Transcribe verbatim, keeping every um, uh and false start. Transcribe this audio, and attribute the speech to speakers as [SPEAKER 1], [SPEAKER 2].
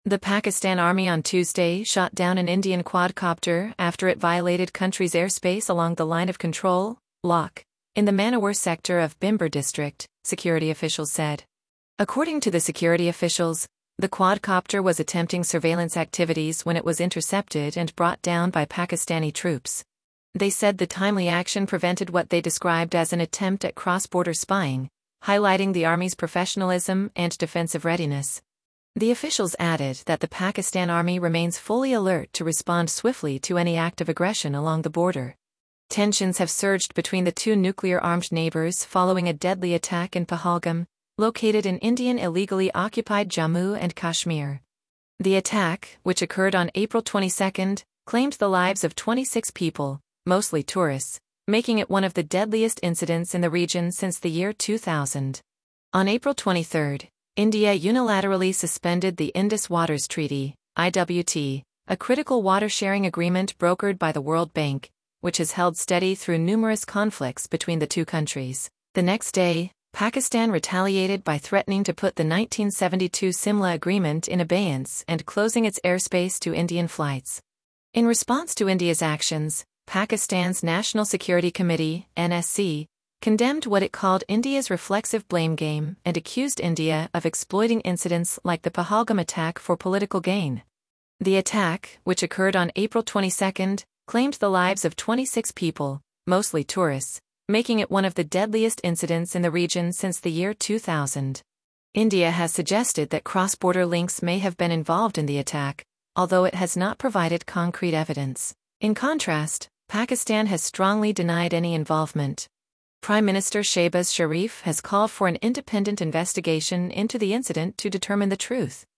[SPEAKER 1] The Pakistan Army on Tuesday shot down an Indian quadcopter after it violated country's airspace along the line of control, L O C, in the Manawar sector of Bhimber district, security officials said. According to the security officials, the quadcopter was attempting surveillance activities when it was intercepted and brought down by Pakistani troops. They said the timely action prevented what they described as an attempt at cross-border spying, highlighting the Army's professionalism and defensive readiness. The officials added that the Pakistan Army remains fully alert to respond swiftly to any act of aggression along the border. Tensions have surged between the two nuclear-armed neighbors following a deadly attack in Pahalgam, located in Indian illegally occupied Jammu and Kashmir. The attack, which occurred on April twenty-second, claimed the lives of twenty-six people, mostly tourists, making it one of the deadliest incidents in the region since the year two thousand. On April twenty-third, India unilaterally suspended the Indus Waters Treaty, I W T, a critical water-sharing agreement brokered by the World Bank, which has held steady through numerous conflicts between the two countries. The next day, Pakistan retaliated by threatening to put the nineteen seventy-two Simla Agreement in abeyance and closing its airspace to Indian flights. In response to India's actions, Pakistan's National Security Committee, N S C, condemned what it called India's reflexive blame game and accused India of exploiting incidents like the Pahalgam attack for political gain. The attack, which occurred on April twenty-second, claimed the lives of twenty-six people, mostly tourists, making it one of the deadliest incidents in the region since the year two thousand. India has suggested that cross-border links may have been involved in the attack, although it has not provided concrete evidence. In contrast, Pakistan has strongly denied any involvement. Prime Minister Shehbaz Sharif has called for an independent investigation into the incident to determine the truth.